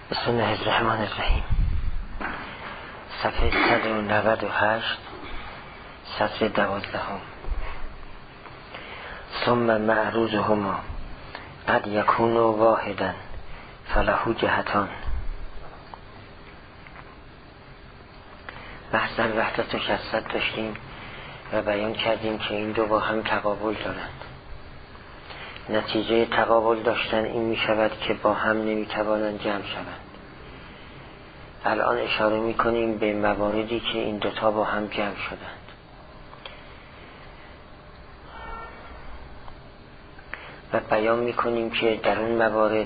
بسم الله الرحمن الرحیم. صفحه 198 سطر 12. ثم معروضهما قد یکون واحدا فله جهتان. بحث در وحدت و کثرت داشتیم و بیان کردیم که این دو با هم تقابل دارند. نتیجه تقابل داشتن این می شود که با هم نمی توانند جمع شوند. الان اشاره می کنیم به مواردی که این دوتا با هم جمع شدند. و بیان می کنیم که در اون موارد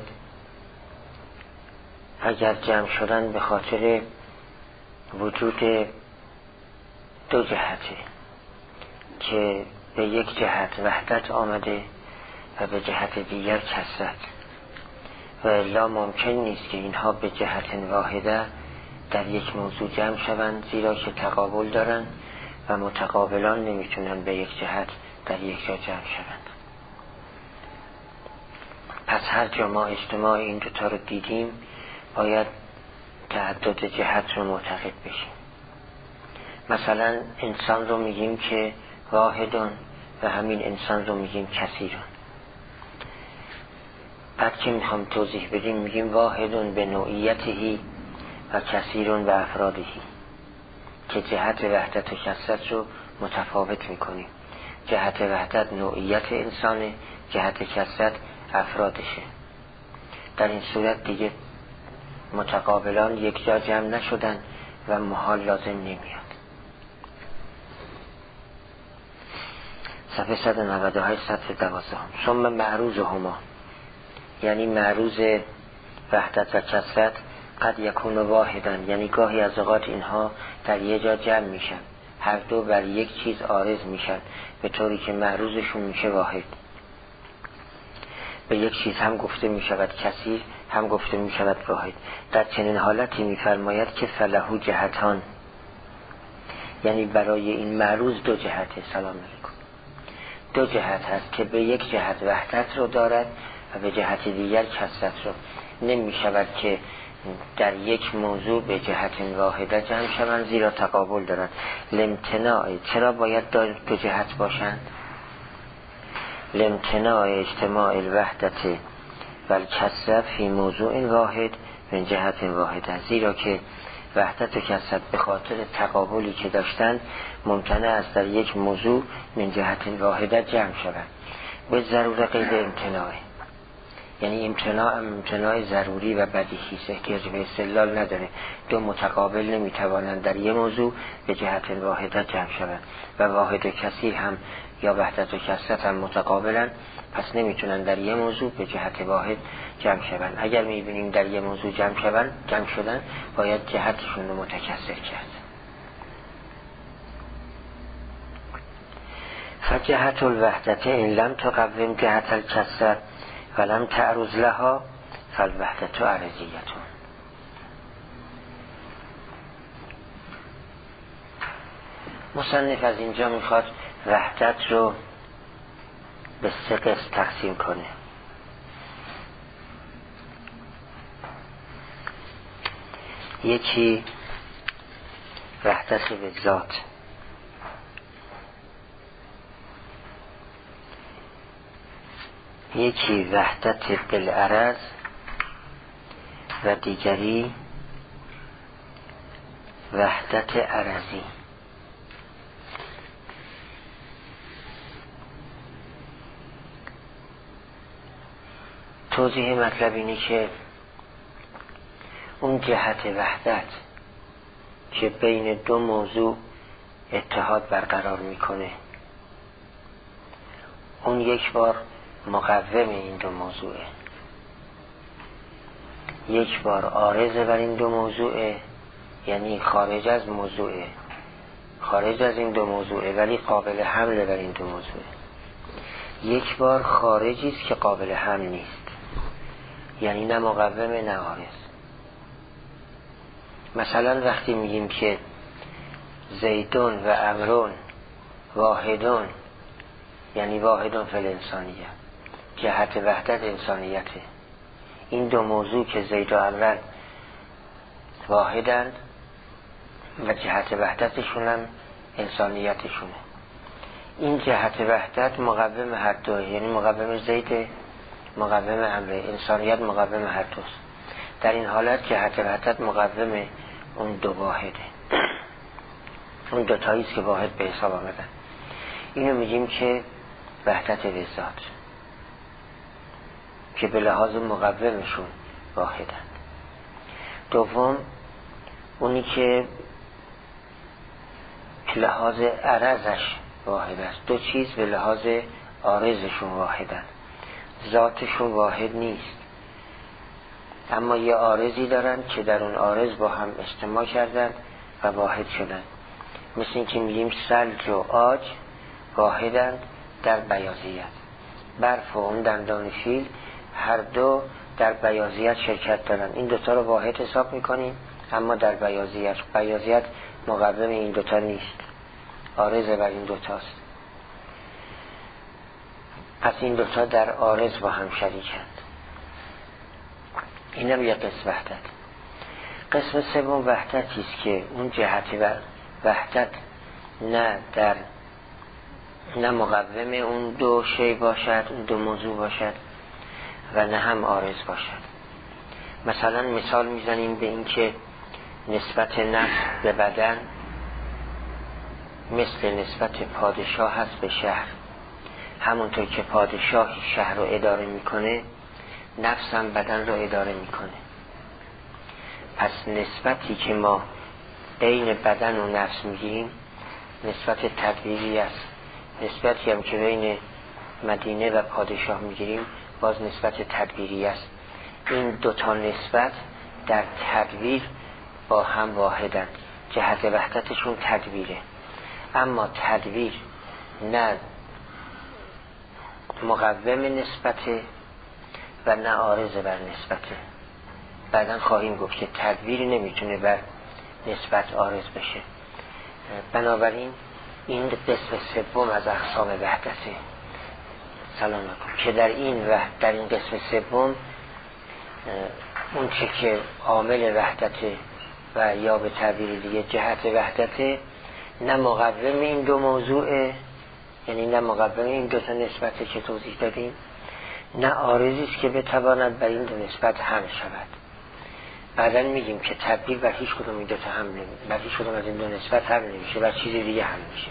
اگر جمع شدن به خاطر وجود دو جهته که به یک جهت وحدت آمده و به جهت دیگر کثرت، و الا ممکن نیست که اینها به جهت واحده در یک موضوع جمع شوند، زیرا که تقابل دارند و متقابلان نمیتونن به یک جهت در یک جا جمع شوند. پس هر جا ما اجتماع این دوتا رو دیدیم باید تعدد جهت رو معتقد بشیم. مثلا انسان رو میگیم که واحدون و همین انسان رو میگیم کثیرون. بعد که میخوام توضیح بدیم میگیم واحدون به نوعیتهی و کثیرون به افرادهی، که جهت وحدت و کثرت رو متفاوت میکنیم. جهت وحدت نوعیت انسانه، جهت کثرت افرادشه. در این صورت دیگه متقابلان یک جا جمع نشدن و محال لازم نمیاد. صفحه 198 سطر 12. ثم معروضهما، یعنی معروض وحدت و کثرت قد یکون واحدا، یعنی گاهی از اوقات اینها در یک جا جمع میشن، هر دو بر یک چیز عارض میشن، به طوری که معروضشون میشه واحد. به یک چیز هم گفته میشود کثیر، هم گفته میشود واحد. در چنین حالتی میفرماید که فله جهتان، یعنی برای این معروض دو جهته. سلام علیکم. دو جهت هست که به یک جهت وحدت رو دارد و به جهت دیگر کثرت رو. نمی شود که در یک موضوع به جهت واحده جمع شوند، زیرا تقابل دارند. لامتناع، چرا باید دو جهت باشند؟ لامتناع اجتماع الوحدت و الکثرت فی موضوع واحد من جهت واحده، زیرا که وحدت و کثرت به خاطر تقابلی که داشتند ممکنه است در یک موضوع من جهت واحده جمع شوند. به ضرورت غیر امتناعه، یعنی امتناع ضروری و بدیهی است، احتیاج به استدلال نداره. دو متقابل نمیتوانند در یک موضوع به جهت واحده جمع شوند، و واحد و کثیر هم یا وحدت و کثرت هم متقابلن، پس نمیتونن در یک موضوع به جهت واحد جمع شوند. اگر میبینیم در یک موضوع جمع شدن باید جهتشون رو متکثر کرد. فجهت الوحدت ان لم تقوم جهت الکثرت ولم تعرض لها فالوحدت عرضیتون. مصنف از اینجا میخواد وحدت رو به سه قسم تقسیم کنه. یکی وحدت به ذات، یکی وحدت بالعرض و دیگری وحدت عرضی. توضیح مطلب اینه که اون جهت وحدت که بین دو موضوع اتحاد برقرار میکنه، اون یک بار مقوم این دو موضوعه، یک بار عارضه بر این دو موضوعه، یعنی خارج از موضوعه، خارج از این دو موضوعه ولی قابل حمل بر این دو موضوعه. یک بار خارجی است که قابل حمل نیست، یعنی نه مقومه نه عارض. مثلا وقتی میگیم که زیدون و عمرون واحدون، یعنی واحدون فی الانسانیه، جهت وحدت انسانیته. این دو موضوع که زید و عمرو واحدند و جهت وحدتشون هم انسانیتشونه. این جهت وحدت مقوم هر دو، یعنی مقوم زید مقوم امره، انسانیت مقوم هر دوست. در این حالت جهت وحدت مقوم اون دو واحده، اون دوتاییست که واحد به حساب آمدن. اینو میگیم که وحدت بذات که به لحاظ مقومشون واحدند. دوم اونی که لحاظ عرضش واحد است. دو چیز به لحاظ عارضشون واحدند، ذاتشون واحد نیست، اما یه عارضی دارن که در اون عارض با هم اجتماع کردن و واحد شدن. مثل این که میگیم ثلج و عاج واحدند در بیاضیت. برف و اون دندان فیل هر دو در بیاضیت شرکت دارن. این دوتا رو واحد حساب میکنیم، اما در بیاضیت مقوم این دوتا نیست، عارض بر این دوتاست. پس این دوتا در عارض با هم شریکند. این هم یک قسم وحدت. قسم سوم وحدتی است که اون جهت وحدت نه مقوم اون دو شی باشد، اون دو موضوع باشد، و نه هم عارض باشد. مثلا مثال میزنیم به این که نسبت نفس به بدن مثل نسبت پادشاه هست به شهر. همونطور که پادشاهی شهر رو اداره میکنه، نفس هم بدن رو اداره میکنه. پس نسبتی که ما بین بدن و نفس میگیریم نسبت تدبیری است. نسبتی هم که بین مدینه و پادشاه میگیریم باز نسبت تدبیری است. این دوتا نسبت در تدبیر با هم واحدند، جهت وحدتشون تدبیره. اما تدبیر نه مقوم نسبته و نه عارض بر نسبته. بعداً خواهیم گفت که تدبیر نمیتونه بر نسبت عارض بشه. بنابراین این قسم سوم از اقسام وحدته. سلام علیکم. که در این قسم سوم اون چه که عامل وحدته و یا به تعبیر دیگه جهت وحدته، نه مقوم این دو موضوعه، یعنی نه مقوم این دو تا نسبته که توضیح دادیم، نه عارضی است که بتواند بر این دو نسبت هم شود. بعدن میگیم که تدبیر بر هیچ کدوم این دو تا هم نمیشه، بر هیچ کدوم از این دو نسبت هم نمیشه، بر چیزی دیگه هم میشه.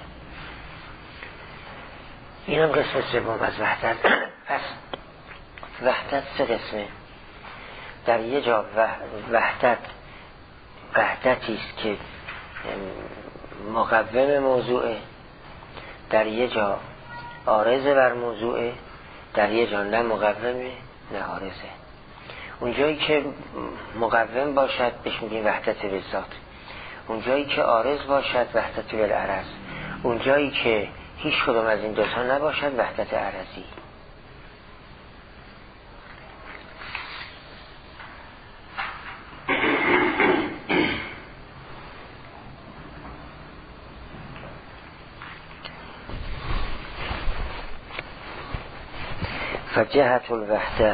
این هم قسم سوم از وحدت. پس وحدت سه قسمه. در یه جا وحدتی است که مقوم موضوعه، در یه جا عارض بر موضوعه، در یه جا نه مقومه نه عارضه. اونجایی که مقوم باشد بهش میگیم وحدت بذات، اونجایی که عارض باشد وحدت بالعرض، اونجایی که هیچ کدوم از این دوتا نباشد وحدت عرضی. فجهت الوحده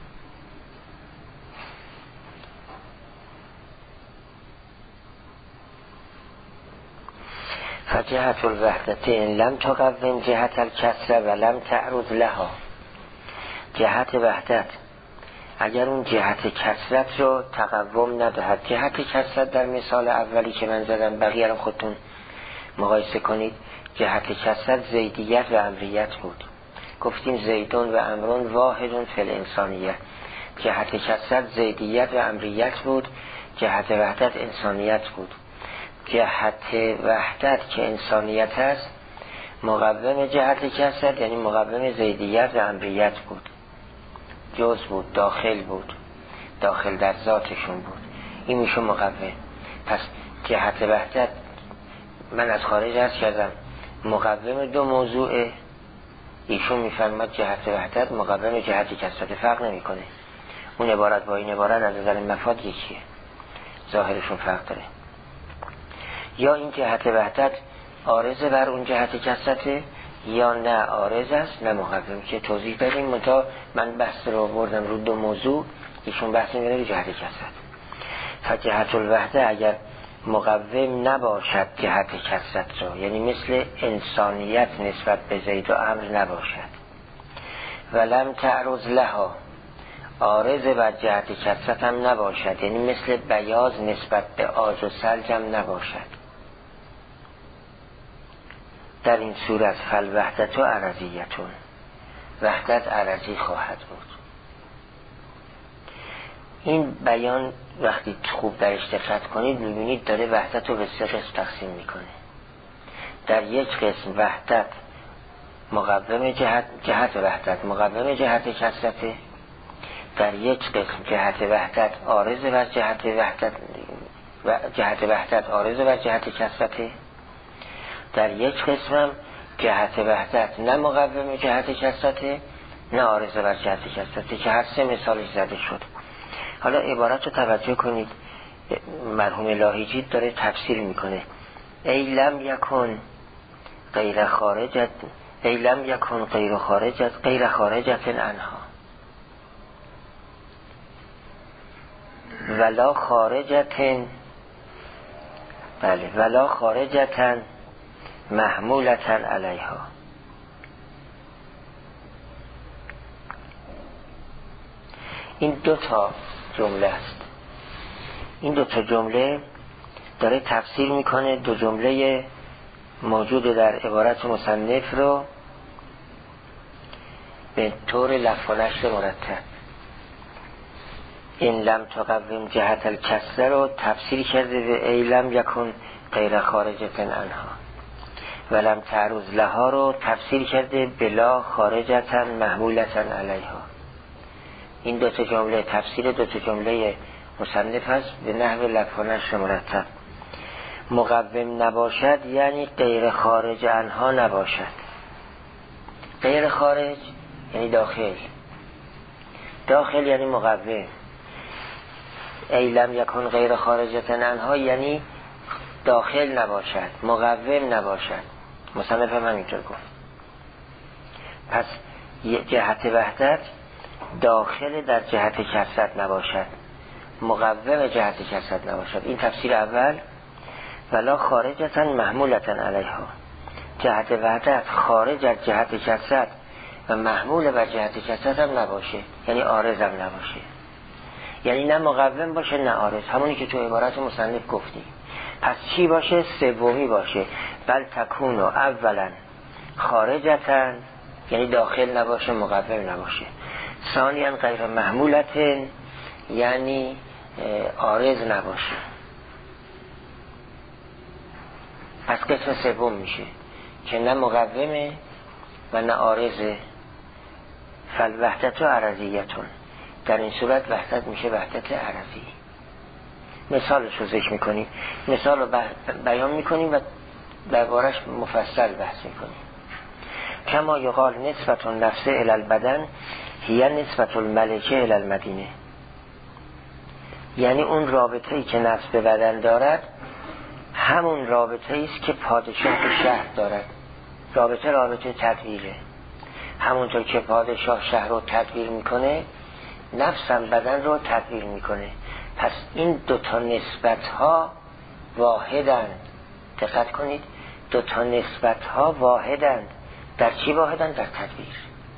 فجهت الوحدت ان لم تقوم جهت الکسره و لم تعرض لها. جهت وحدت اگر اون جهت کسرت رو تقوم ندهد، جهت کسرت در مثال اولی که من زدم بقیه رو خودتون مقایسه کنید، جهت کسرت زیدیت و امریت بود. گفتیم زیدون و امرون واحدون فی الانسانیه. جهت کسرت زیدیت و امریت بود، جهت وحدت انسانیت بود. جهت وحدت که انسانیت هست مقوم جهت کسرت، یعنی مقوم زیدیت و امریت بود، جز بود، داخل بود، داخل در ذاتشون بود. این میشه مقوم. پس جهت وحدت من از خارج عرض کردم مقوم دو موضوعه، ایشون میفرماد جهت وحدت مقوم جهت کسرت، فرق نمیکنه. اون عبارت با این عبارت از نظر مفاد یکیه، ظاهرشون فرق داره. یا این جهت وحدت عارض بر اون جهت کسرته، یا نه عارض است نه مقوم، که توضیح دادیم. منتها من بحث رو بردم رو دو موضوع، ایشون بحث می‌کنه رو جهت کسرت. تا جهت الوحده اگر مقوم نباشد جهت کثرت رو، یعنی مثل انسانیت نسبت به زید و عمرو نباشد، ولم تعرض لها عارض بر جهت کثرت هم نباشد، یعنی مثل بیاض نسبت به عاج و ثلج هم نباشد، در این صورت فالوحدت و عرضیتون، وحدت عرضی خواهد بود. این بیان وقتی خوب درش دقت کنید میبینید داره وحدت رو به 3 قسم تقسیم میکنه. در یک قسم وحدت مقوم جهت وحدت مقوم جهت کثرته، در یک قسم جهت وحدت عارض بر جهت وحدت جهت وحدت عارض بر جهت کثرته، در یک قسم هم جهت وحدت نه مقوم جهت کثرته نه عارض بر جهت کثرته که هر 3 مثالش زده شد. حالا عبارت رو توجه کنید، مرحوم لاهیجی داره تفسیر میکنه. ای لم یکن غیر خارجت ای لم یکن غیر خارجت عنها ولا خارجتن، بله ولا خارجتن محمولتن علیها. این 2 جمله است. این 2 جمله داره تفسیر میکنه 2 جمله موجود در عبارت مصنف رو به طور لفظ و نشر مرتب. این لم تقوم جهت الکسر رو تفسیر کرده به ای لم یکن غیر خارجتن عنها، ولم تعرض لها رو تفسیر کرده بلا خارجتن محمولتن علیها. این 2 جمله تفسیر 2 جمله مصنف است به نحو لفظ و نشر مرتب. مقوم نباشد یعنی غیر خارج عنها نباشد. غیر خارج یعنی داخل یعنی مقوم. ای لم یکن غیر خارجتن عنها یعنی داخل نباشد، مقوم نباشد. مصنف هم همینطور گفت. پس جهت وحدت داخل در جهت کثرت نباشد، مقوم جهت کثرت نباشد. این تفسیر اول. ولا خارجتن محمولتن علیها، جهت وحدت خارج از جهت کثرت و محمول بر جهت کثرت هم نباشه، یعنی عارض هم نباشه، یعنی نه مقوم باشه نه عارض، همونی که تو عبارت مصنف گفتی. پس چی باشه؟ سومی باشه. بل تکونو اولا خارجتن یعنی داخل نباشه مقوم نباشه، ثانیا غیر محمولتن یعنی عارض نباشه. پس قسم سوم میشه که نه مقومه و نه عارضه. فالوحدت و عرضیتون، در این صورت وحدت میشه وحدت عرضی. مثالش رو ذکر میکنیم، مثال رو بیان میکنیم و دربارش مفصل بحث میکنیم. کما یقال نسبت النفس الی البدن هی نسبت الملکه الی المدینه، یعنی اون رابطه‌ای که نفس به بدن دارد همون رابطه‌ای است که پادشاه به شهر دارد. رابطه تدبیره. همونطور که پادشاه شهر رو تدبیر میکنه نفس هم بدن رو تدبیر میکنه. پس این 2 نسبت ها واحدند. دقت کنید، 2 نسبت ها واحدند. در چی واحدند؟ در تدبیر.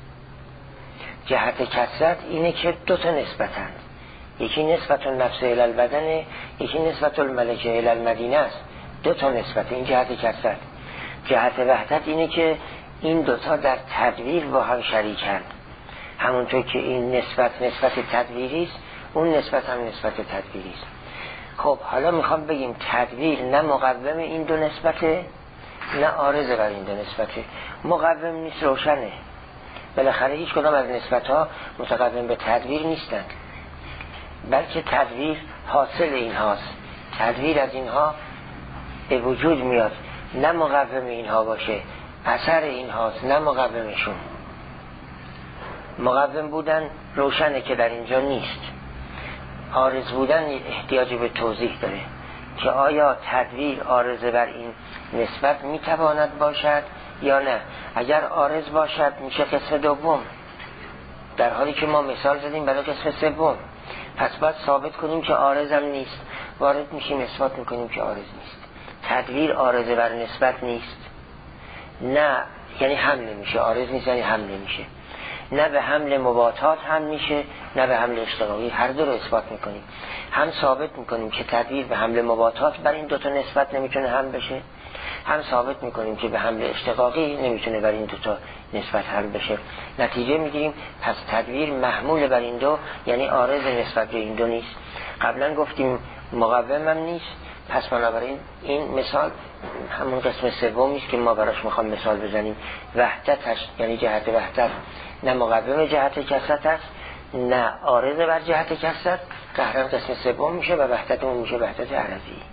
جهت کثرت اینه که 2 نسبتند، یکی نسبت النفس الی البدن، یکی نسبت الملکه الی المدینه است. 2 نسبت، این جهت کثرت. جهت وحدت اینه که این 2 در تدبیر با هم شریکند. همونطور که این نسبت تدبیری است، اون نسبت هم نسبت تدبیری است. خب حالا میخوام بگیم تدبیر نه مقوم این 2 نسبته نه عارض بر این 2 نسبته. مقوم نیست، روشنه. بالاخره هیچ کدام از نسبت ها متقوم به تدبیر نیستند، بلکه تدبیر حاصل اینهاست. تدبیر از اینها به وجود میاد، نه مقوم اینها باشه، اثر اینهاست نه مقومشون. مقوم بودن روشنه که در اینجا نیست. عارض بودن احتیاج به توضیح داره که آیا تدبیر عارض بر این نسبت میتواند باشد یا نه. اگر عارض باشد میشه قسم دوم، در حالی که ما مثال زدیم برای قسم سوم. پس باید ثابت کنیم که عارض هم نیست. وارد میشیم اثبات میکنیم که عارض نیست. تدویر عارضه بر نسبت نیست، نه یعنی حمل میشه، عارض نیست یعنی حمل میشه، نه به حمل مباطات هم میشه نه به حمل اشتقاقی، هر دو رو اثبات میکنیم. هم ثابت میکنیم که تدویر به حمل مباطات بر این دوتا نسبت نمیتونه هم بشه، هم ثابت میکنیم که به حمل اشتقاقی نمیتونه بر این دوتا نسبت هم بشه. نتیجه میگیریم پس تدویر محمول بر این دو، یعنی عارض نسبت به این دو نیست. قبلا گفتیم مقوم هم نیست، پس بنابراین این مثال همون قسم سومی است که ما براش میخوام مثال بزنیم. وحدتش یعنی جهت وحدت نه مقوم جهت کثرت است نه عارض بر جهت کثرت، قهرن قسم سوم میشه و وحدت اون میشه وحدت عرضی.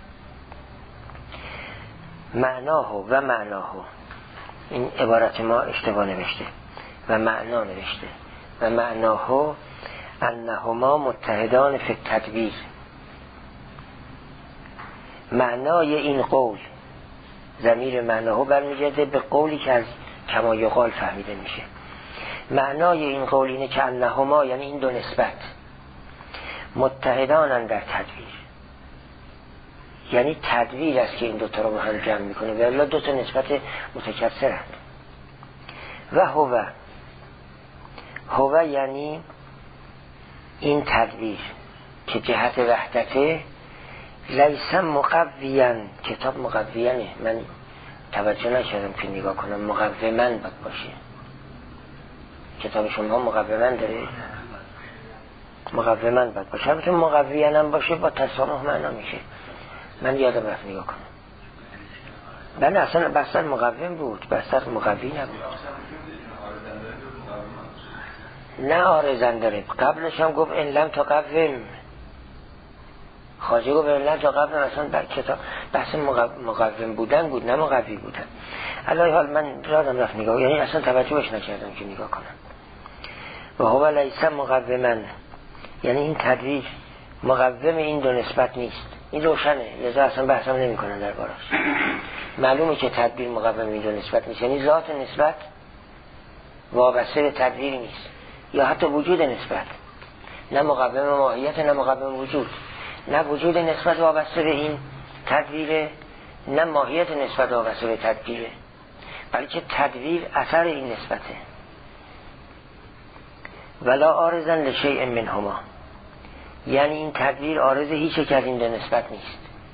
معناه و معناه، این عبارت ما اشتباه نوشته و معنا نوشته. و معناه انهما متحدان فی التدبیر. معنای این قول، ضمیر معناه برمیگرده به قولی که از کما یقال فهمیده میشه. معنای این قول اینه که انهما یعنی این دو نسبت متحدانن در تدبیر، یعنی تدبیر است که این دوتا رو با هم جمع میکنه و الا دوتا نسبت متکثرند. و هو یعنی این تدبیر که جهت وحدته لیس مقویان، کتاب مقویانه، من توجه نکردم که نگاه کنم، مقومن باید باشه. کتاب شما مقومن داره؟ مقومن باید باشه، البته مقویان هم باشه با تسامح معنا میشه. من یادم رفت نگاه کنم. من اصلا بستر مقوم بود، بستر مقوی نبود. نه عارضن داره، قبلش هم گفت ان لم تقوم، خواجه گفت ان لم تقوم، اصلا در کتاب بحث مقوم بودن بود نه مقوی بودن. الان حال من یادم رفت نگاه، یعنی اصلا توجهش نکردم که نگاه کنم. و هو لیس مقومن، یعنی این تدویر مقوم این دو نسبت نیست. این روشنه، لذا اصلا بحثم نمی کنن در باراش. معلومه که تدبیر مقوم این دو نسبت نیست، یعنی ذات نسبت وابسته به تدبیر نیست یا حتی وجود نسبت، نه مقوم ماهیت نه مقوم وجود، نه وجود نسبت وابسته به این تدبیره نه ماهیت نسبت وابسته به تدبیره، بلکه تدبیر اثر این نسبته. ولا عارضن لشیء منهما، یعنی این تدبیر عارض هیچ یک از این دو نسبت نیست.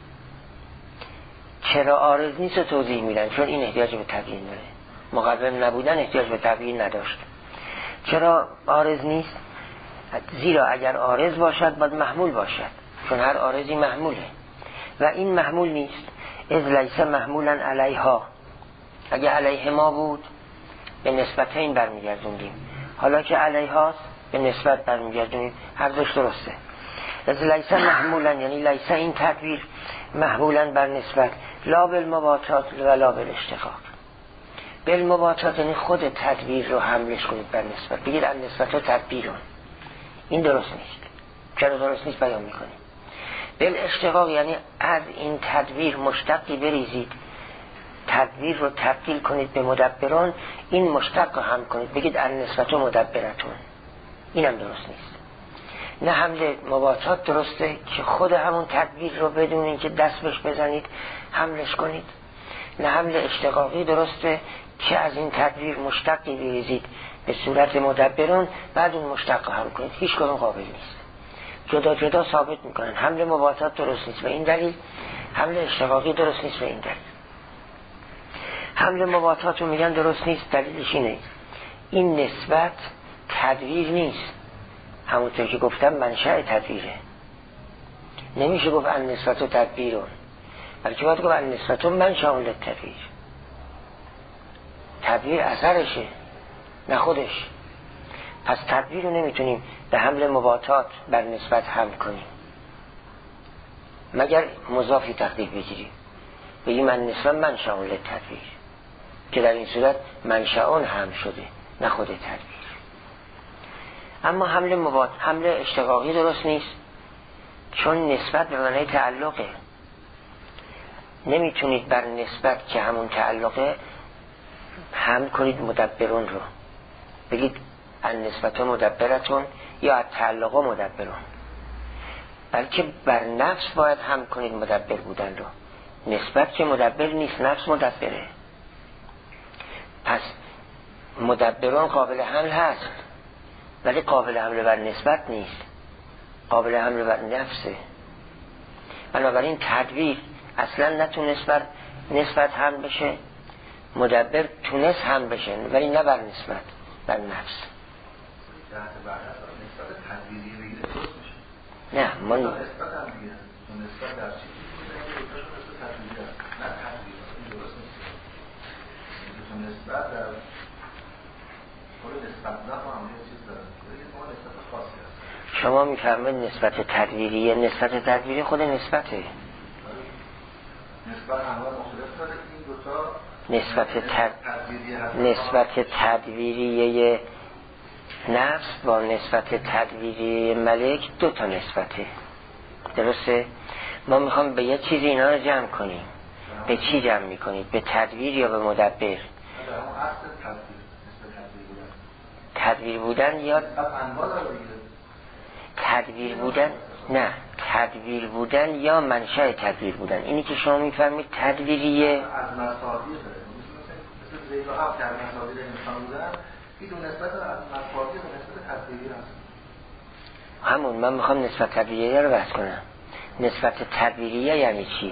چرا عارض نیست و توضیح میدن، چون این احتیاج به تبیین داره، مقوم نبودن احتیاج به تبیین نداشت. چرا عارض نیست؟ زیرا اگر عارض باشد باید محمول باشد، چون هر عارضی محموله و این محمول نیست. اذ لیس محمولا علیها، اگه علیه ما بود به نسبتین برمیگردوندیم، حالا که علیهاست به نسبت برمیگردونیم، هر دوش درسته. از لیس محمولا یعنی لیس این تدبیر محمولا بر نسبت، لا بالمباطات و لا بالاشتقاق. بالمباطات یعنی خود تدبیر رو حملش کنید بر نسبت، بگید از نسبت و تدبیرون، این درست نیست. چرا درست نیست بیان میکنیم. بالاشتقاق یعنی از این تدبیر مشتقی بریزید، تدبیر رو تبدیل کنید به مدبران، این مشتق رو هم کنید، بگید از نسبت و مدبرتون، این هم درست نیست. نه حمل مباطات درسته که خود همون تدبیر رو بدون اینکه دست بهش بزنید حملش کنید، نه حمل اشتقاقی درسته که از این تدبیر مشتقی بریزید به صورت مدبرون بعد اون مشتق هم کنید، هیچ کدوم قابل نیست. جدا جدا ثابت میکنن حمل مباطات درست نیست به این دلیل، حمل اشتقاقی درست نیست به این دلیل. حمل مباطات رو میگن درست نیست، دلیلش اینه این نسبت تدبیر نیست، همونطور که گفتم منشأ تدبیره، نمیشه گفت ان نسبت و تدبیرون، بلکه باید گفت ان نسبت و منشأ للتدبیر. تدبیر اثرشه نه خودش. پس تدبیر رو نمیتونیم به حمل مباطات بر نسبت حمل کنیم مگر مضافی تقدیر بگیریم، بگیم ان نسبت منشأ للتدبیر، که در این صورت منشأ هم شده نه خود تدبیر. اما حمل اشتقاقی درست نیست، چون نسبت به معنی تعلقه، نمیتونید بر نسبت که همون تعلقه حمل کنید مدبرون رو، بگید ان نسبت مدبرتون یا تعلق مدبرون. بلکه بر نفس باید هم کنید مدبر بودن رو. نسبت که مدبر نیست، نفس مدبره. پس مدبران قابل حمل هست، ولی قابل حمل بر نسبت نیست، قابل حمل بر نفسه. بنابراین تدبیر اصلا نتونست بر نسبت حمل بشه، مدبر تونست حمل بشه ولی نه بر نسبت، بر نفس. نه من شما میفرمایید نسبت تدبیریه، نسبت تدبیری خود نسبته. نسبت تدبیریه نفس با نسبت تدبیری ملک دو تا نسبته، درسته؟ ما میخوام به یه چیزی اینا رو جمع کنیم. به چی جمع میکنید؟ به تدبیر یا به مدبر؟ تدبیر بودن یا تدبیر بودن؟ نه، تدبیر بودن یا منشأ تدبیر بودن. اینی که شما میفهمید تدبیریه از مصادیق مثل زید و عبد در مصادیق انسان بودن، این دو نسبت از مصادیق و نسبت تدبیری هست. همون من میخوام نسبت تدبیریه رو بحث کنم. نسبت تدبیریه یعنی چی؟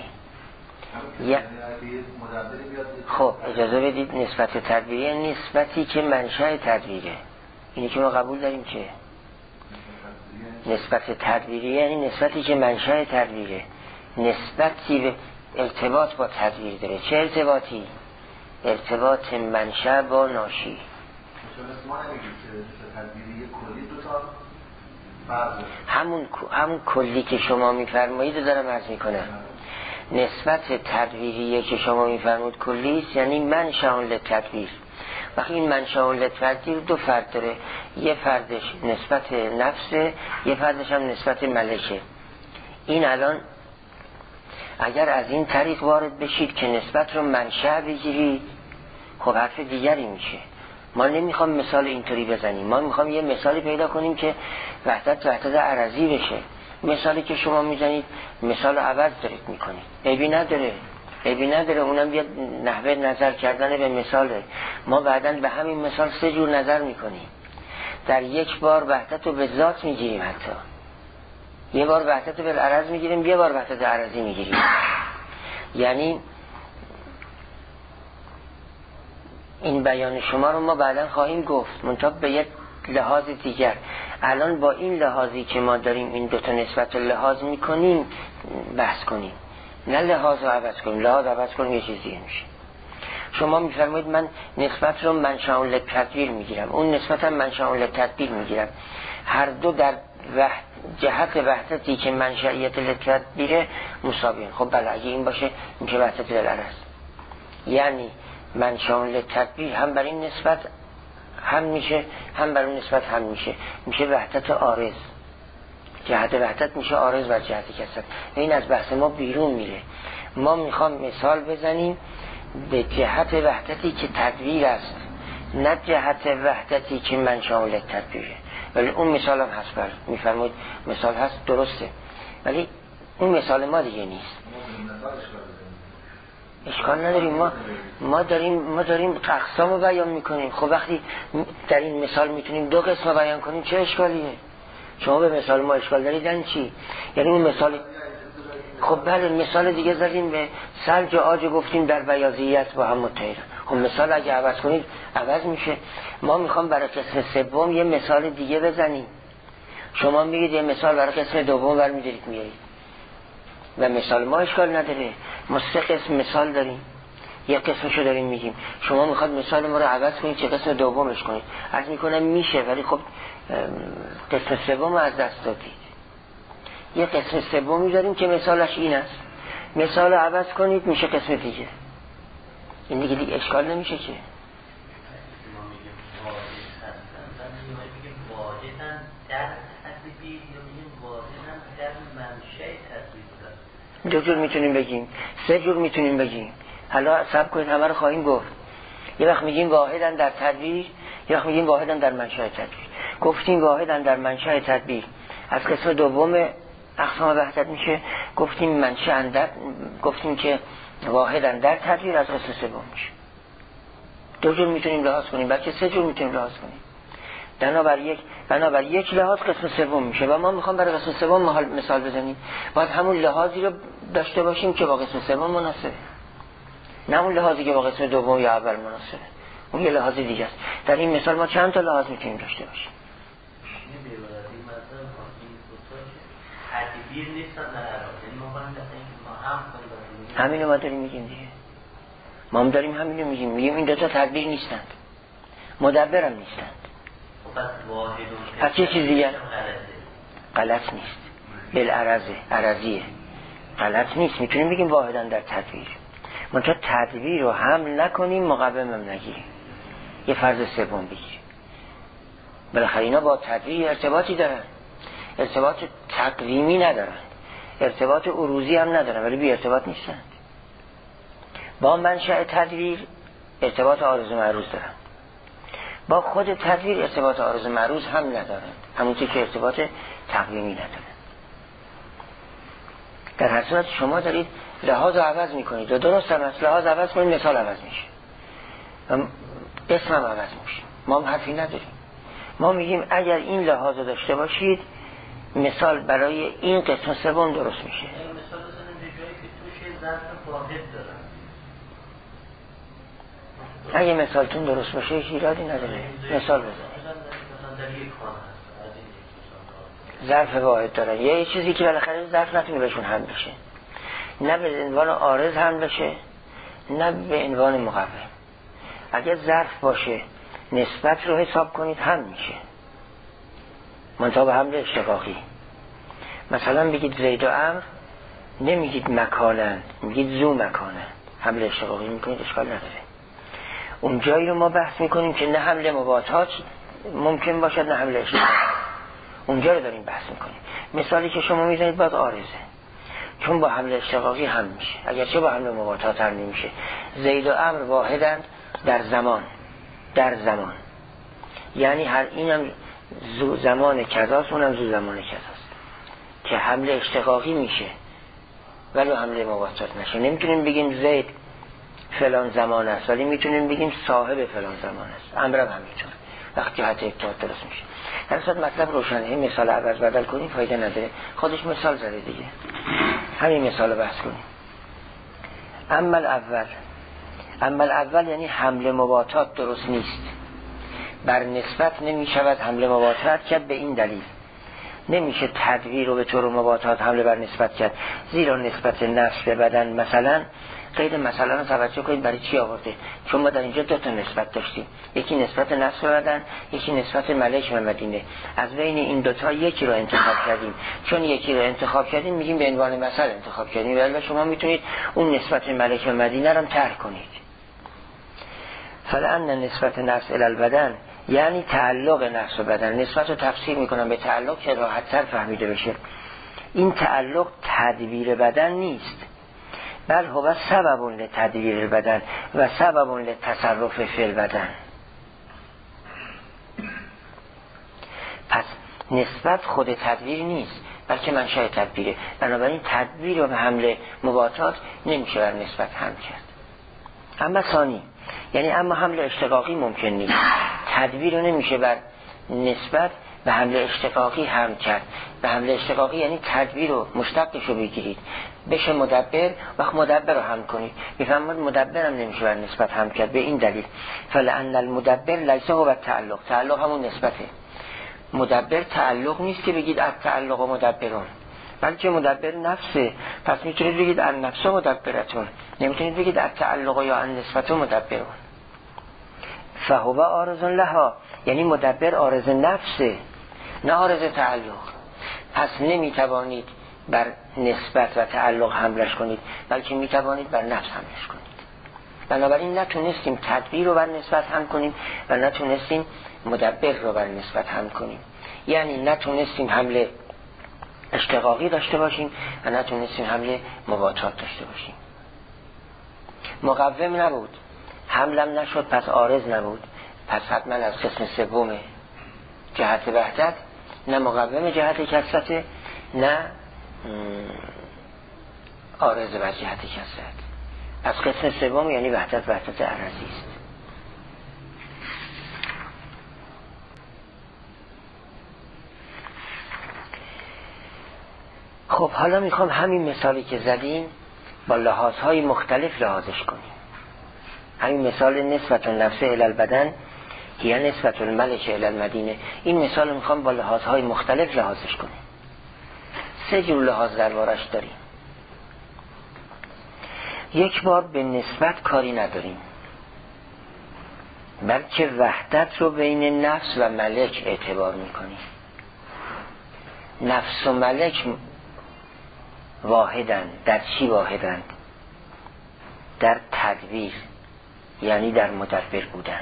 خب اجازه بدید. نسبت تدبیریه نسبتی که منشأ تدبیره. اینی که ما قبول داریم که نسبت تدبیریه یعنی نسبتی که منشأ تدبیره، نسبتی به ارتباط با تدبیر داره. چه ارتباطی؟ ارتباط منشأ با ناشی. همون کلی که شما میفرمایید دارم عرض میکنم. نسبت تدبیریه که شما میفرمایید کلی است، یعنی منشأ للتدبیر. وقتی این منشأ للتدبیر دو فرد داره، یه فردش نسبت نفسه، یه فردش هم نسبت ملکه. این الان اگر از این طریق وارد بشید که نسبت رو منشأ بگیرید، خب حرف دیگری میشه. ما نمیخوام مثال اینطوری بزنیم، ما میخوام یه مثالی پیدا کنیم که وحدت عرضی بشه. مثالی که شما میزنید مثال عوض دارید میکنید، عیبی نداره، اونم بیاد نحوه نظر کردن به مثاله. ما بعداً به همین مثال 3 جور نظر میکنیم. در یک بار وحدت رو به ذات میگیریم، حتی یه بار وحدت رو به عرض میگیریم، یه بار وحدت عرضی میگیریم. یعنی این بیان شما رو ما بعداً خواهیم گفت، منتها به یک لحاظ دیگر. الان با این لحاظی که ما داریم این دوتا نسبت رو لحاظ میکنیم بحث کنیم، نه لحاظ رو عوض کنیم. لحاظ عوض کنیم یه چیز دیگه میشه. شما میفرمایید من نسبت رو منشأ للتدبیر میگیرم، اون نسبت هم منشأ للتدبیر میگیرم. هر دو در جهت وحدتی که منشأیت للتدبیره مساویه. خب بله، اگه این باشه این که وحدت للعرض، یعنی منشأ للتدبیر هم بر این نسبت هم میشه، هم بر اون نسبت هم میشه وحدت عارض. جهت وحدت میشه عارض بر جهت کسرت. این از بحث ما بیرون میره. ما میخوام مثال بزنیم به جهت وحدتی که تدبیر است، نه جهت وحدتی که منشأ للتدبیره. ولی اون مثال هم هست، بر میفرمایید مثال هست، درسته، ولی اون مثال ما دیگه نیست. اشکال نداریم، ما داریم اقسام رو بیان میکنیم. خب وقتی در این مثال میتونیم 2 قسم بیان کنیم چه اشکالیه؟ شما به مثال ما اشکال داریدن چی؟ یعنی اون مثال، خب بله مثال دیگه زدیم به سلج و عاج گفتیم در بیاضیت با هم متحد. خب مثال اگه عوض کنید عوض میشه. ما میخوام برای قسم سوم یه مثال دیگه بزنیم، شما میگید یه مثال برای قسم دوم برمی‌دارید میارید و مثال ما اشکال نداره. ما 3 قسم مثال داریم، یه قسمشو داریم میگیم، شما میخواد مثال ما رو عوض کنید چه قسم دومش کنید. عرض میکنم میشه، ولی خب قسم سوم از دست دادید. یه قسم سومی داریم که مثالش این است، مثال رو عوض کنید میشه قسم دیگه. این دیگه اشکال نمیشه که. دو جور میتونیم بگیم، 3 جور میتونیم بگیم. حالا صبر کنید همه رو خواهیم گفت. یه وقت میگیم واحدن در تدبیر، یه وقت میگیم واحدن در منشأ تدبیر. گفتیم واحدن در منشأ تدبیر از قسم دوم اقسام وحدت میشه گفتیم منشأ اندر، گفتیم که واحد اندر تدبیر از قسم سوم میشه. دو جور میتونیم لحاظ کنیم، بلکه سه جور میتونیم لحاظ کنیم. بنابر یک لحاظ قسم سوم میشه و ما میخوام برای قسم سوم مثال بزنیم. باید همون لحاظی رو داشته باشیم که با قسم سوم مناسبه، نه اون لحاظی که با قسم دوم یا اول مناسبه. اون یه لحاظ دیگه است. در این مثال ما چند تا لحاظ میتونیم داشته باشیم. تدبیر نیستن در عراق، ما باید ما هم همینو ما داریم میگیم دیگه. ما هم داریم همینو میگیم این دوتا تدبیر نیستند، مدبر هم نیستند. پس یه چیز دیگه غلط نیست، بالعرضه عرضیه غلط نیست، میتونیم بگیم واحدن در تدبیر. منتها تدبیر رو حمل نکنیم مقومم نگیریم، یه فرض سوم بگیریم. بالاخره اینا با تدبیر ارتباطی دارن، ارتباط تقویمی ندارن، ارتباط عروضی هم ندارن، ولی بی ارتباط نیستن. با منشأ تدبیر ارتباط عارض و معروض دارن، با خود تدبیر ارتباط عارض و معروض هم ندارن، همونطور که ارتباط تقویمی ندارن. در هر صورت شما دارید لحاظ رو عوض میکنید و درست هم است، لحاظ عوض کنید مثال عوض میشه، اسم هم عوض میشه. ما هم حرفی نداریم، ما میگیم اگر این لحاظ رو داشته باشید مثال برای این قسم سوم درست میشه. مثال بزنیم به جایی که توش ظرف واحد دارن. اگه مثالتون درست باشه هیچ ایرادی نداره، مثال بزنید. در یک خانه هست ظرف واحد دارن، یه چیزی که بالاخره ظرف نتونه بهشون حمل بشه، نه به عنوان عارض حمل بشه نه به عنوان مقوم. اگه ظرف باشه نسبت رو حساب کنید حمل میشه، منتها به حمل اشتقاقی. مثلا بگید زید و عمرو، نمیگید مکانن، میگید ذو مکانن، حمل اشتقاقی میکنید، اشکال نداره. اون جایی رو ما بحث میکنیم که نه حمل مباطات ممکن باشد نه حمل اشتقاقی، اونجا رو داریم بحث میکنیم. مثالی که شما میزنید باز عارضه، چون با حمل اشتقاقی هم میشه، اگرچه با حمل مباطات هم نمیشه. زید و عمرو واحدند در زمان، یعنی هر اینم زو زمان کذاست اونم زو زمان کذاست، که حمل اشتقاقی میشه ولی حمل مباطات نشه. نمیتونیم بگیم زید فلان زمان است ولی میتونیم بگیم صاحب فلان زمان است، امرم همینطور وقتی حتی اتحاد درست میشه. در اصل مطلب روشنه، این مثال عوض بدل کنیم فایده نداره، خودش مثال زده دیگه، همین مثال رو بحث کنیم. اما الاول یعنی حمل مباطات درست نیست، بر نسبت نمی شود حمل مباطات کرد. به این دلیل نمیشه تدبیر رو به طور مباطات حمل بر نسبت کرد، زیرا نسبت نفس به بدن مثلا، قید مثلا رو توجه کنید برای چی آورده، چون ما در اینجا دو تا نسبت داشتیم، یکی نسبت نفس به بدن، یکی نسبت ملک به مدینه. از بین این دوتا یکی رو انتخاب کردیم، چون یکی رو انتخاب کردیم میگیم به عنوان مثل انتخاب کردیم، ولی شما میتونید اون نسبت ملک به مدینه رو طرح کنید. فلان نسبت نفس الی البدن یعنی تعلق نفس و بدن، نسبت رو تفسیر میکنم به تعلق که راحت‌تر فهمیده بشه. این تعلق تدبیر بدن نیست، بل هو سبب لتدبیر بدن و سبب لتصرف فی البدن. پس نسبت خود تدبیر نیست بلکه منشأ تدبیره، بنابراین تدبیر و به حمل مباطات نمیشه بر نسبت حمل کرد. اما ثانی یعنی اما حمل اشتقاقی ممکن نیست، تدبیر رو نمیشه بر نسبت به حمل اشتقاقی حمل کرد. به حمل اشتقاقی یعنی تدبیر رو مشتقش رو بگیرید بشه مدبر، وقت مدبر رو حمل کنید بفهمید مدبر هم نمیشه بر نسبت حمل کرد. به این دلیل فلان المدبر لیس هو تعلق، تعلق همون نسبته، مدبر تعلق نیست که بگید التعلق و مدبرون، بلکه مدبر نفسه. پس میتونید بگید النفس مدبرتون، نمیتونید بگید التعلق یا النسبت مدبرون. فهو عارض لها یعنی مدبر عارض نفسه نه عارض تعلق. پس نمیتوانید بر نسبت و تعلق حملش کنید بلکه میتوانید بر نفس حملش کنید. بنابراین نتونستیم تدبیر رو بر نسبت حمل کنیم و نتونستیم مدبر رو بر نسبت حمل کنیم، یعنی نتونستیم حمل اشتقاقی داشته باشیم و نتونستیم حمل مباطات داشته باشیم. مقوم نبود، حملم نشد، پس عارض نبود، پس حتما از قسم سوم جهت وحدت، نه مقوم جهت کثرت نه عارض بر جهت کثرت. از قسم سوم یعنی وحدت عرضی است. خب حالا میخوام همین مثالی که زدیم با لحاظهای مختلف لحاظش کنیم. همین مثال نسبت النفس الی البدن یا نسبت الملک الی المدینه، این مثال میخوام با لحاظهای مختلف لحاظش کنیم. 3 جور لحاظ دربارش داریم. یک بار به نسبت کاری نداریم، بلکه وحدت رو بین نفس و ملک اعتبار میکنیم. نفس و ملک واحدند. در چی واحدند؟ در تدبیر، یعنی در مدبر بودن.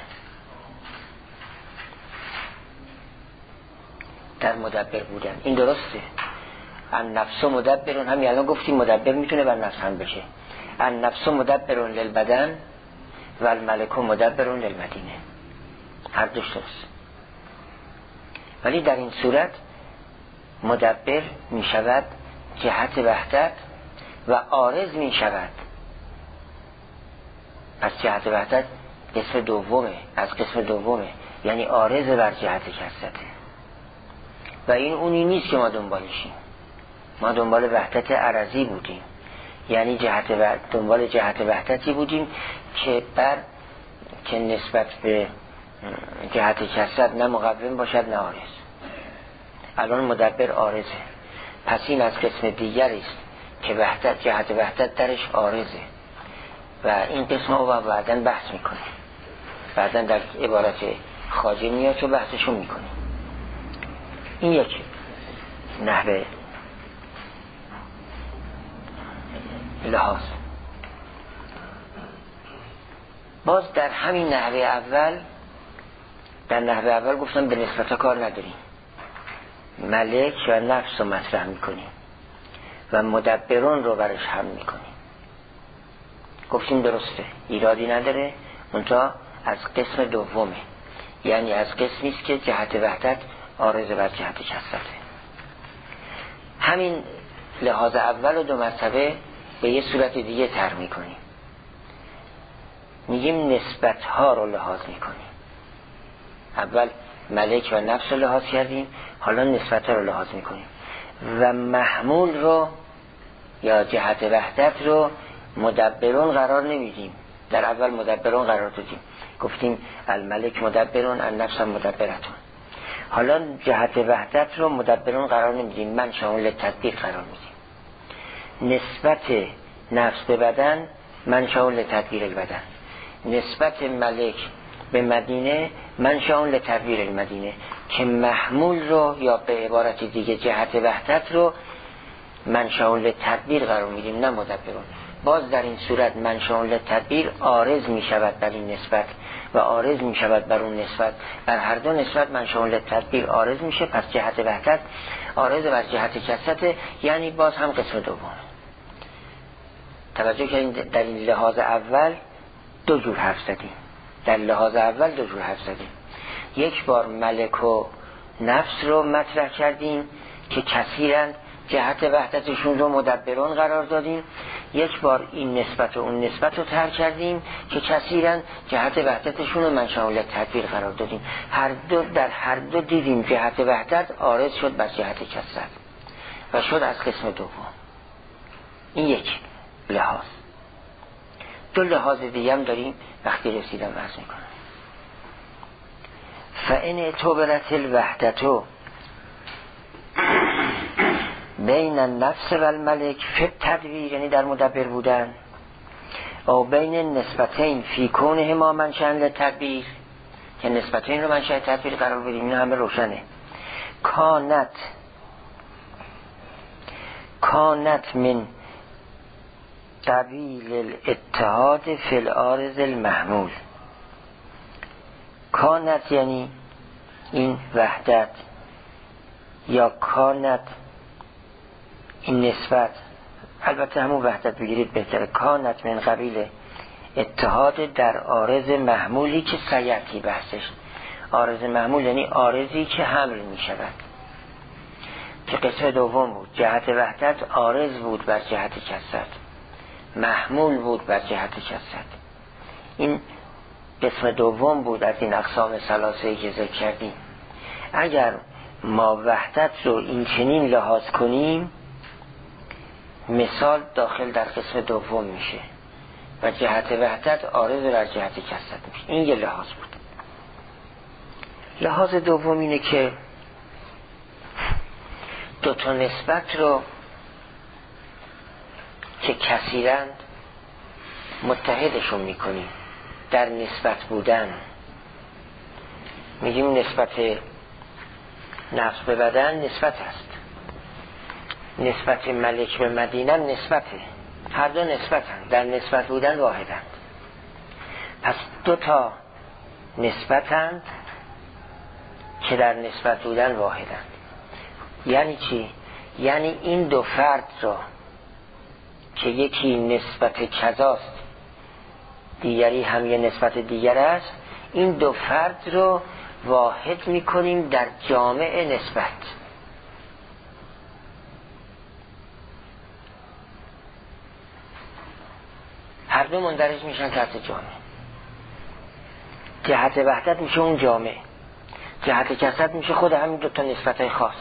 در مدبر بودن، این درسته. النفس مدبرون، همین الان گفتیم مدبر میتونه بر نفس هم بشه. النفس مدبرون للبدن و الملک مدبرون للمدینه، هر دوش درست. ولی در این صورت مدبر میشود جهت وحدت و عارض میشود. پس جهت وحدت قسم دومه، از قسم دومه، یعنی عارض بر جهت کثرته. و این اونی نیست که ما دنبالشیم. ما دنبال وحدت عرضی بودیم، یعنی دنبال جهت وحدتی بودیم که نسبت به جهت کثرت نه مقوم باشد نه عارض. الان مدبر عارضه، پس این از قسم دیگری است که وحدت، جهت وحدت درش عارضه و این قسم رو بعداً بحث میکنیم. بعداً در عبارت خواجه میاد تو بحثشون میکنیم. این یک نحوه لحاظ. باز در همین نحوه اول، در نحوه اول گفتم به نسبت کار نداریم، ملک و نفس رو مطرح میکنیم و مدبرون رو برش هم میکنیم. گفتیم درسته، ایرادی نداره، منتها از قسم دومه، یعنی از قسمی است که جهت وحدت عارض بر جهت کثرته. همین لحاظ اول و 2 مرتبه به یه صورت دیگه طرح میکنیم. میگیم نسبت ها رو لحاظ میکنیم. اول ملک و نفس رو لحاظ کردیم، حالا نسبت ها رو لحاظ میکنیم و محمول رو یا جهت وحدت رو مدبرون قرار نمیدیم. در اول مدبرون قرار دادیم، گفتیم الملک مدبرون، النفس مدبرتون. حالا جهت وحدت رو مدبرون قرار نمیدیم، من شامل تدبیر قرار میدیم. نسبت نفس به بدن من شامل تدبیر البدن، نسبت ملک به مدینه من شامل تدبیر المدینه، که محمول رو یا به عبارت دیگه جهت وحدت رو من شامل تدبیر قرار میدیم نه مدبرون. باز در این صورت من شامل تدبیر عارض می شود بر این نسبت و عارض می شود بر اون نسبت. بر هر دو نسبت من شامل تدبیر عارض میشه، پس جهت وحدت عارض بر جهت کثرت، یعنی باز هم قسم دوم. توجه کنید در این لحاظ اول 2 جور حرف زدیم. در لحاظ اول 2 جور حرف زدیم. یک بار ملک و نفس رو مطرح کردیم که کثیرند، جهت وحدتشون رو مدبرون قرار دادیم. یک بار این نسبت و اون نسبت رو طرح کردیم که کثیرند، جهت وحدتشون رو من شامل تدبیر قرار دادیم. در هر دو دیدیم جهت وحدت عارض شد بر جهت کثرت و شد از قسم دوم. این یک لحاظ. 2 لحاظ دیگه هم داریم، وقتی رسیدم عرض میکنم. فإن اعتبرت الوحدت بین النفس و الملک فی التدبیر، یعنی در مدبر بودن، او بین نسبتین فی کونهما منشأ للتدبیر، که نسبتین رو منشأ تدبیر قرار بدیم، این همه روشنه. کانت من قبیل الاتحاد فی العارض المحمول. کانت یعنی این وحدت، یا کانت این نسبت، البته همون وحدت بگیرید بهتره. کانت من قبیل اتحاد در عارض محمولی که سیعتی بحثش. عارض محمول یعنی عارضی که حمل می شود، که قسم دوم بود، جهت وحدت عارض بود بر جهت کثرت، محمول بود بر جهت کثرت. این قسم دوم بود از این اقسام ثلاثه‌ای که ذکر کردیم. اگر ما وحدت رو این چنین لحاظ کنیم، مثال داخل در قسم دوم میشه و جهت وحدت عارض بر جهت کثرت میشه. این یه لحاظ بود. لحاظ دوم اینه که دو تا نسبت رو که کثیرند متحدشون میکنیم در نسبت بودن. میگیم نسبت نفس به بدن نسبت است، نسبت ملک به مدینه نسبته، هر دو نسبتند، در نسبت بودن واحدند. پس دو تا نسبتند که در نسبت بودن واحدند. یعنی چی؟ یعنی این دو فرد را که یکی نسبت کذاست دیگری هم یه نسبت دیگر است، این دو فرد رو واحد میکنیم در جامع نسبت. هر دو مندرج میشن تحت جامع. جهت وحدت میشه اون جامع، جهت کثرت میشه خود همین دو تا نسبت‌های خاص.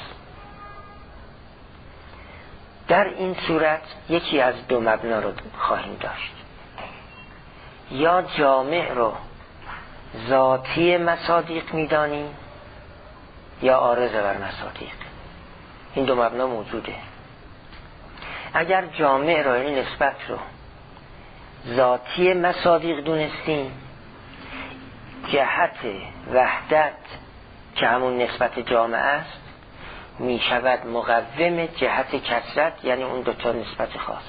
در این صورت یکی از دو مبنا رو خواهیم داشت، یا جامع رو ذاتی مصادیق میدانیم یا عارض بر مصادیق. این دو مبنا موجوده. اگر جامع رو، این نسبت رو ذاتی مصادیق دونستیم، جهت وحدت که همون نسبت جامع است می شود مقوم جهت کثرت، یعنی اون دوتا نسبت خاص.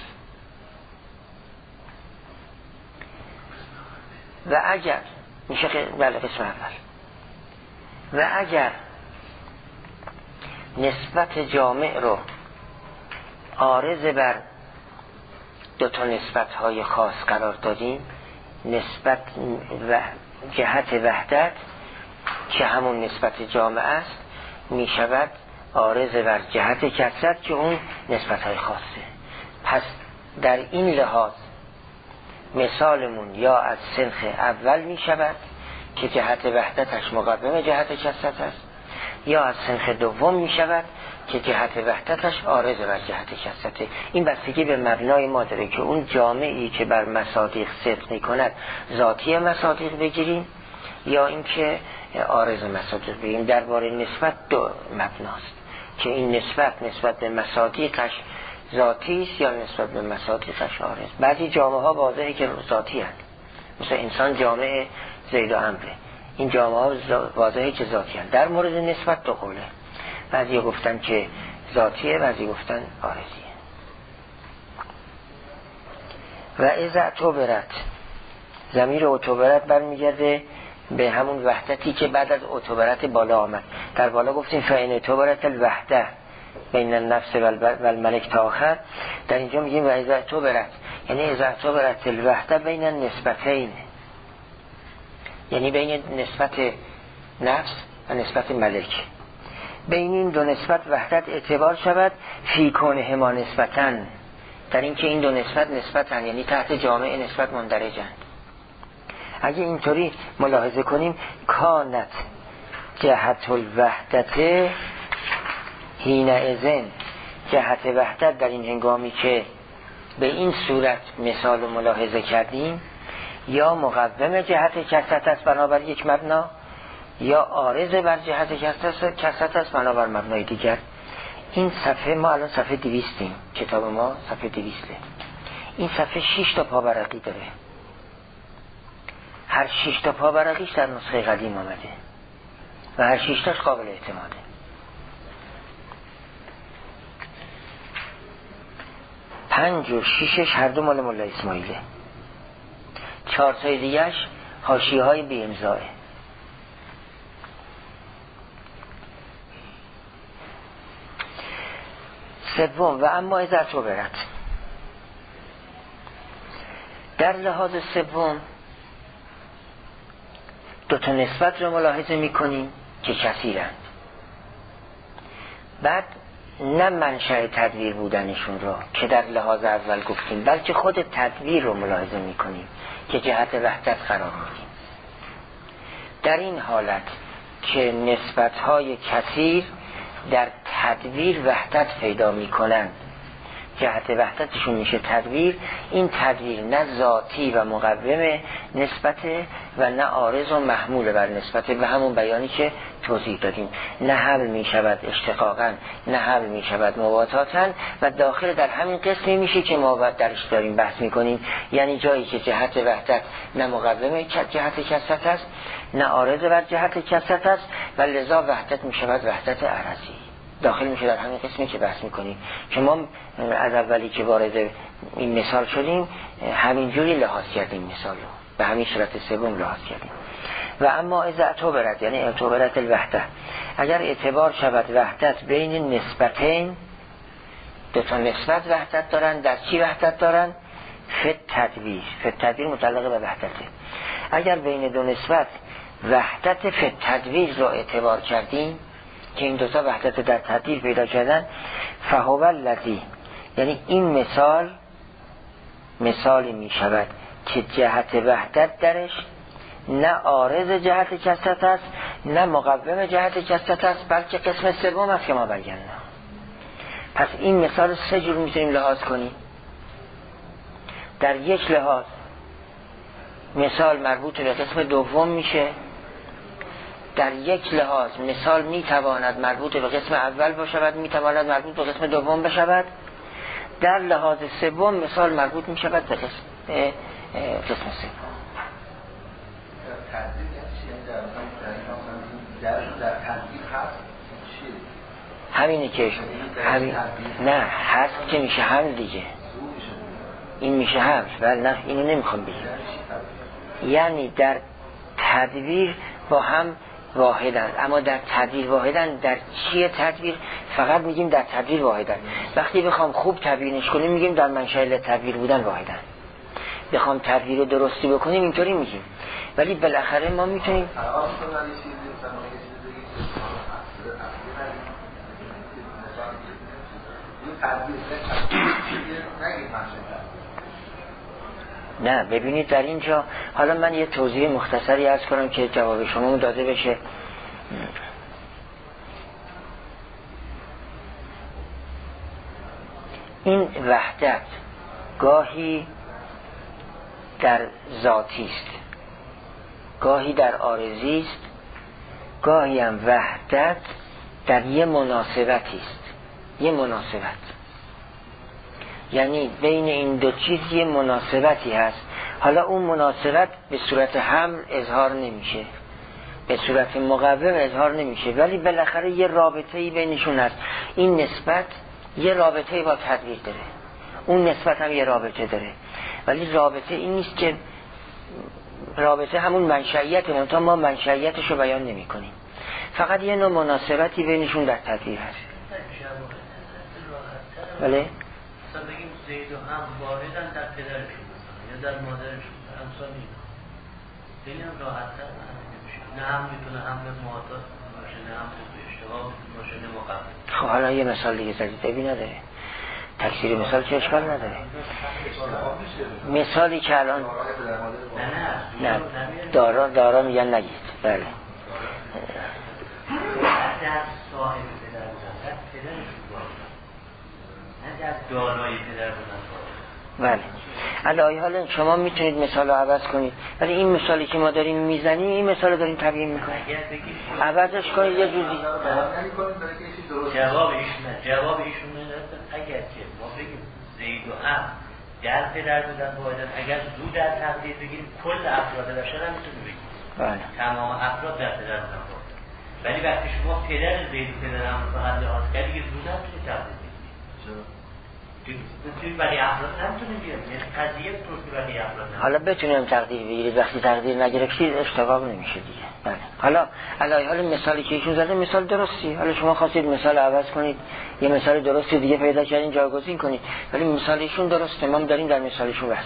و اگر میشه بله قسم اول، و اگر نسبت جامع رو عارض بر دوتا نسبت های خاص قرار دادیم، نسبت و جهت وحدت که همون نسبت جامع است می شود عارض بر جهت کثرت که اون نسبت های خاصه. پس در این لحاظ مثالمون یا از سنخ اول می شود که جهت وحدتش مقوم جهت کثرت است، یا از سنخ دوم می شود که جهت وحدتش عارض بر جهت کثرت. این بستگی به مبنای ما داره که اون جامعی که بر مصادیق صدق می کند ذاتی مصادیق بگیریم یا اینکه عارض مصادیق بگیریم. درباره نسبت دو مبناست که این نسبت به مصادیقش ذاتی است یا نسبت به مصادیقش عارض. بعضی جامعه ها واضحه که ذاتی هست، مثل انسان جامعه زید و عمره، این جامعه ها واضحه که ذاتی هست. در مورد نسبت دو قوله، بعضی گفتن که ذاتیه، بعضی گفتن عارضیه. و اذا اعتبرت، ضمیر اعتبرت برمیگرده به همون وحدتی که بعد از اعتبرت بالا آمد. در بالا گفتیم فإن اعتبرت الوحده بین النفس و الملک تا آخر. در اینجا میگیم و اذا اعتبرت، یعنی اذا اعتبرت الوحده بین النسبتین، یعنی بین نسبت نفس و نسبت ملک. بین این دو نسبت وحدت اعتبار شود فی کونهما نسبتن، در اینکه این دو نسبتن، یعنی تحت جامع نسبت مندرجند. اگه اینطوری ملاحظه کنیم کانت جهت الوحدت حینئذ، جهت وحدت در این هنگامی که به این صورت مثال ملاحظه کردیم، یا مقوم جهت کثرت است بنابر یک مبنا، یا عارض بر جهت کثرت است بنابر مبنای دیگر. این صفحه، ما الان صفحه 200یم، کتاب ما صفحه 200. این صفحه 6 تا پاورقی داره، هر 6 تا پاورقیش در نسخه قدیم آمده و هر 6 تاش قابل اعتماده. پنج و شیشش هر دو مال مولا اسماعیله، 4 تای دیگهش حاشیه های بی امضاه. سوم و اما اذا اعتبرت، در لحاظ سوم دو تا نسبت رو ملاحظه میکنیم که کثیرند. بعد نه منشأ تدبیر بودنشون رو که در لحاظ اول گفتیم، بلکه خود تدبیر رو ملاحظه میکنیم که جهت وحدت قرار میدیم. در این حالت که نسبت‌های کثیر در تدبیر وحدت پیدا میکنند، جهت وحدتشون میشه تدبیر. این تدبیر نه ذاتی و مقوم نسبته و نه عارض و محمول بر نسبته، به همون بیانی که توضیح دادیم. نه حمل میشود اشتقاقا، نه حمل میشود مواتاتا، و داخل در همین قسمی میشه که ما درش داریم بحث میکنیم، یعنی جایی که جهت وحدت نه مقوم جهت کثرت است، نه عارض بر جهت کثرت است، و لذا وحدت میشود وحدت عرضی. داخل میشه در همین قسمی که بحث میکنیم که ما از اولی که وارد این مثال شدیم همینجوری لحاظ کردیم مثال رو، به همین صورت سوم لحاظ کردیم. و اما اذا اعتبرت، یعنی اعتبرت الوحدت، اگر اعتبار شود وحدت بین نسبتین، دو تا نسبت وحدت دارن، در چی وحدت دارن؟ فی تدبیر. فی تدبیر متعلق به وحدته. اگر بین دو نسبت وحدت فی تدبیر رو اعتبار کردیم که این دوتا وحدت در تدبیر پیدا کردن، فهو الذی، یعنی این مثالی می شود که جهت وحدت درش نه عارض جهت کثرت است، نه مقوم جهت کثرت است، بلکه قسم سوم است که ما بیانیم. پس این مثال سه جور میتونیم لحاظ کنیم. در یک لحاظ مثال مربوط به قسم دوم میشه، در یک لحاظ مثال میتواند مربوط به قسم اول باشد، میتواند مربوط به قسم دوم بشود، در لحاظ سوم مثال مربوط میشود به قسم سوم. در تدبیر هست همینه که نه هست که میشه هم دیگه، این میشه هم، ولی نه اینو نمیخوام بگم. یعنی در تدبیر با هم واحدن، اما در تدبیر واحدن. در چیه تدبیر؟ فقط میگیم در تدبیر واحدن. وقتی بخوام خوب تبیینش کنیم میگیم در منشأ تدبیر بودن واحدن. بخوام تدبیر رو درستی بکنیم اینطوری میگیم، ولی بالاخره ما میتونیم نه. ببینید در اینجا حالا من یه توضیح مختصری عرض کنم که جواب شما داده بشه. این وحدت گاهی در ذاتی است، گاهی در عارضی است، گاهی هم وحدت در یه مناسبتی است. یه مناسبت، یعنی بین این دو چیز یه مناسبتی هست. حالا اون مناسبت به صورت حمل اظهار نمیشه، به صورت مقوم اظهار نمیشه، ولی بالاخره یه رابطه‌ای بینشون هست. این نسبت یه رابطه‌ای با تدبیر داره، اون نسبت هم یه رابطه داره، ولی رابطه این نیست که رابطه همون منشأیت، منتها ما منشأیتش رو بیان نمی کنیم، فقط یه نوع مناسبتی بینشون در تدبیر هست. بله؟ مثلا بگیم زید و هم واردن در پدرشون یا در مادرشون، در همسانی خیلی هم راحت تر نمیشه. نه هم میتونه حمل معادات باشه، نه هم به اشتغال باشه، نه مقابل. خب حالا یه مثال دیگه زدید، ببین نداره تکثیر مثال که اشکال نداره. مثالی که الان نه دارا میگن نگید. بله در صاحب پدر بودن، در پدرشون باشه، نه در دارای پدر بودن. بله الهی حالا شما میتونید مثال رو عوض کنید، ولی این مثالی که ما داریم میزنیم این مثال رو داریم تبیین میکنیم، عوضش کنید یه جوزی. جواب ایشون اگر که ما بگیم زید و هم در پدر بودن باید، اگر زود در تقدیر بگیریم کل افراد بشر هم میتونیم بگیم بله تمام افراد در پدر بودن باید، ولی وقتی شما پدر زید و پدر هم رو حل لحاظ کرد دیگه زود هم میتونید تقدیر بگیریم، ولی افراد نمیتونیم بیاریم، یعنی قضیه توسط ولی افراد نمیتونیم. حالا بتونیم تقدیر بگیرید، وقتی تقدیر نگرفتید اشتباه نمیشه دیگه. بله حالا الهی حالا مثالی که ایشون زده مثال درستی، حالا شما خواستید مثال عوض کنید یه مثال درستی دیگه پیدا کردین جایگزین کنید، ولی مثال ایشون درسته، ما داریم در مثالشون بحث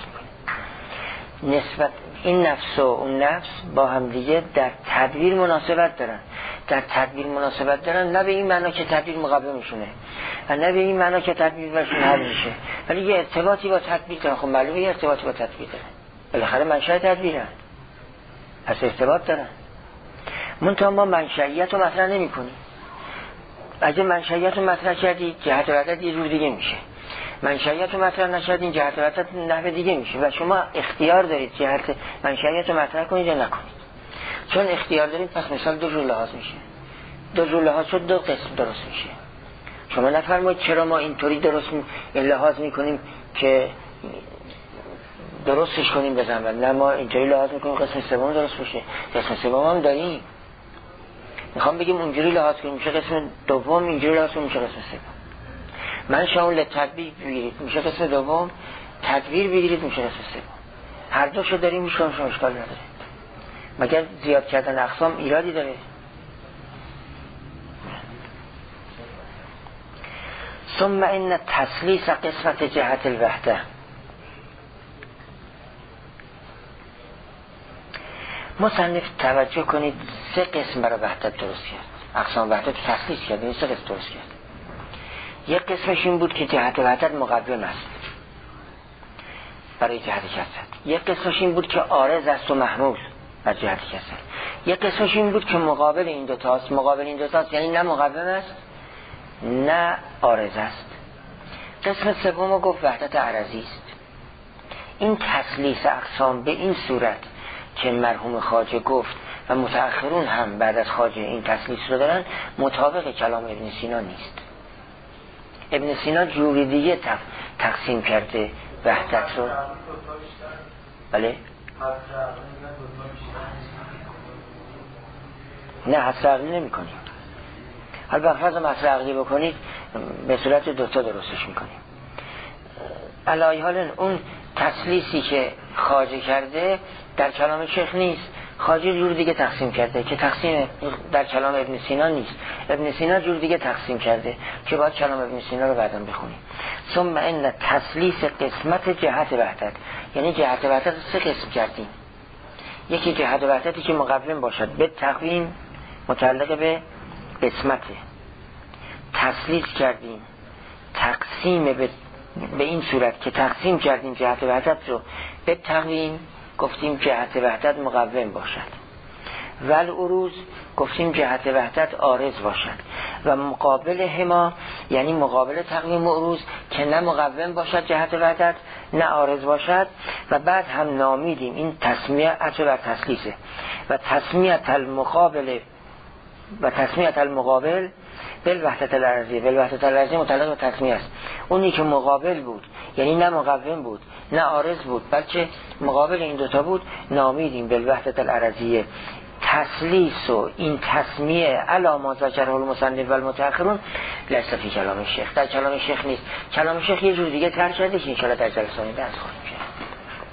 میکنیم. نسبت این نفس و اون نفس با هم دیگه در تدبیر مناسبت دارن، در تدبیر مناسبت دارن، نه به این معنا که تدبیر مقابل میشونه و نه به این معنا که تدبیر برشون حل میشه، ولی یه ارتباطی با تدبیر دارن. خب معلومه یه ارتباطی با تدبیر دارن، بالاخره منشأ تدبیرن، پس ارتباط دارن. منتها ما منشئیت رو مطرح نمی کنیم. اگه منشئیت رو مطرح کردید جهت وحدت یه جور دیگه میشه، منشئیت رو مطرح نشدین جهت وحدت نحو دیگه میشه و شما اختیار دارید جهت منشئیت رو مطرح کنید یا نکنید. چون اختیار دارید پس مثال دو جور لحاظ میشه، دو جور لحاظ شد دو قسم درست میشه. شما نفرمایید چرا ما اینطوری درست لحاظ میکنیم که درستش کنیم بزنم، نه ما اینطوری لحاظ میکنیم قسم سوم درست بشه، قسم سوم هم داریم. میخوام بگیم اونجوری لحاظ کنیم میشه قسم دوم، اینجوری لحاظ کنیم میشه قسم سوم. من شامل تدبیر بگیرید میشه قسم دوم، تدبیر بگیرید میشه قسم سوم. هر دوشو داریم میشه اشکال نداره، مگر زیاد کردن اقسام ایرادی داره؟ ثم ان تسلیس قسمت جهت الوحده. مصنف توجه کنید سه قسم برای وحدت درست کرد، اقسام وحدت تسلیس کرد، این سه قسم درست کرد. یک قسمش این بود که جهت وحدت مقوم است برای جهت کسرت، یک قسمش این بود که عارض است و محمول بر جهت کسرت، یک قسمش این بود که مقابل این دوتاست. مقابل این دوتاست یعنی نه مقوم است نه عارض است. قسم سوم گفت وحدت عرضی است. این تسلیس اقسام به این صورت که مرحوم خواجه گفت و متأخرون هم بعد از خواجه این تسلیس رو دارن مطابق کلام ابن سینا نیست. ابن سینا جوری دیگه تقسیم کرده وحدت رو. بله؟ نه حصر عقلی نمی کنیم، البته فرض حصر عقلی بکنید به صورت دوتا درستش میکنیم. علی حال اون تسلیسی که خواجه کرده در کلام شیخ نیست، خواجه جور دیگه تقسیم کرده که تقسیم در کلام ابن سینا نیست. ابن سینا جور دیگه تقسیم کرده که باید کلام ابن سینا رو بعداً بخونیم. ثم ان تسلیس قسمت جهت وحدت، یعنی جهت وحدت سه قسم کردیم. یکی جهت وحدتی که مقوم باشد به تقویم متعلق به قسمته، تسلیس کردیم تقسیم به این صورت که تقسیم کردیم جهت وحدت رو به تقویم، گفتیم جهت وحدت مقوم باشد. والعروض گفتیم جهت وحدت عارض باشد و مقابل هما یعنی مقابل تقویم عروض که نه مقوم باشد جهت وحدت نه عارض باشد. و بعد هم نامیدیم این تسمیه عطف بر تسلیسه و تسمیت المقابل بالوحدت العرضیه. بالوحدت العرضیه متعلق به تسمیه است. اونی که مقابل بود یعنی نه مقوم بود نه عارض بود بلکه مقابل این دوتا بود نامیدیم بالوحدت العرضیه. تسلیس و این تسمیه علاما ذکره المصنف و المتأخرون لیس فی کلام شیخ، در کلام شیخ نیست. کلام شیخ یه جور دیگه تر کرده که انشاءالله در جلسه آینده درس خواهیم.